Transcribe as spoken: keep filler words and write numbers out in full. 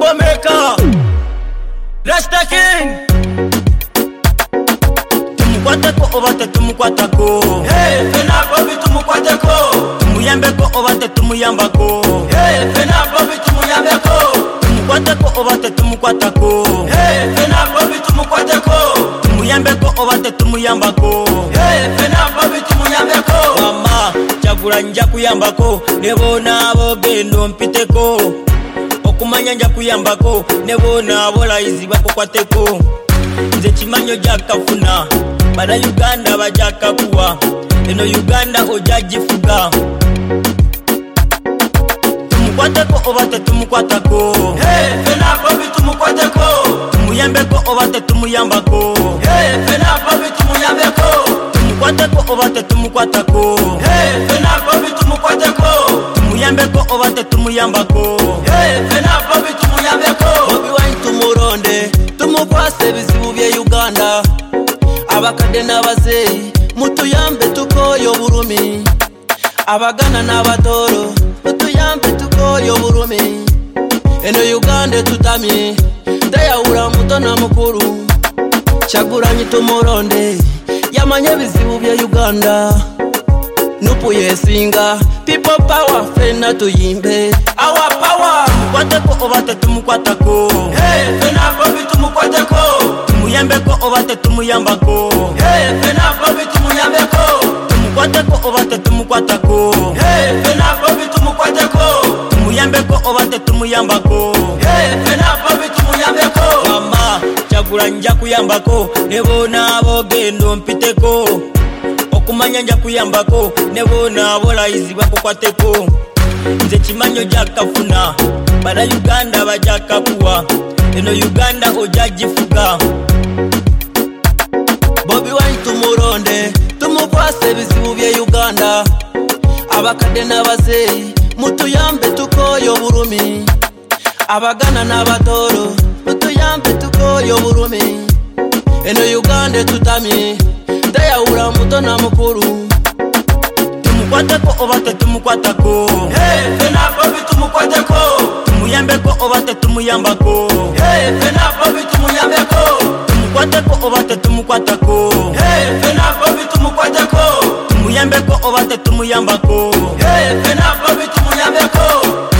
Troublemaker Rasta King Tumukwateko obate tumukwatako Hey, fena bobi tumukwateko Tumuyambeko obate tumuyambako Hey, fena bobi tumuyambeko Tumukwateko obate tumukwatako Hey, fena bobi tumukwateko Tumuyambeko obate tumuyambako Hey, fena bobi tumuyambeko Mama, chagula nja kuyambako Nebona abo gendo mpiteko Okumanya nja kuyambako Nebona abo laizi bakukwateko Nze chimanyo jakafuna Bada Uganda bajaka kuwa Eno Uganda ojajifuga Tumukwateko obate tumukwatako Hey, fena bobi tumukwateko Tumuyambeko obate tumuyambako Hey, fena bobi tumuyambeko Tumukwateko obate tumukwatako Hey, fena bobi tumukwateko Tumuyambeko obate tumuyambako Hey, fena bobi tumuyambeko Bobi Wine tumuronde tumukwase bizibu bya Uganda Abakade n'abazeyi mutuyambe tukoyo burumi Abagana n'abatoro mutuyambe tukoyo burumi Eno Uganda tutamye Dayawura muto na mukuru Chaguranye tumuronde Yamanye bizibu bya Uganda Nupu yesinga People power fena tuyimbe Our power Tumukwateko obate tumukwatako Hey, fena bobi tumukwateko Tumuyambeko obate tumuyambako Hey, fena bobi tumuyambeko Tumukwateko obate tumukwatako Hey, fena bobi tumukwateko Tumuyambeko obate tumuyambako Hey, fena bobi tumuyambeko Mama, chagula nja kuyambako Nebona abo gendo mpiteko Okumanya nja kuyambako Nebona abo laizi bakukwateko Nze chimanyo jakafuna Bada Uganda bajaka kuwa Eno Uganda ojajifuga Bobi Wine tumuronde tumukwase bizibu bya Uganda Abakade n'abazeyi mutuyambe tukoyo burumi Abagana n'abatoro mutuyambe tukoyo burumi Eno Uganda tutamye Dayawura muto na mukuru Tumukwateko obate tumukwatako Hey, fena bobi tumukwateko Tumuyambeko obate tumuyambako Hey, fena bobi tumuyambeko Tumukwateko obate tumukwatako Hey, fena bobi tumukwateko Tumuyambeko obate tumuyambako Hey, fena bobi tumuyambeko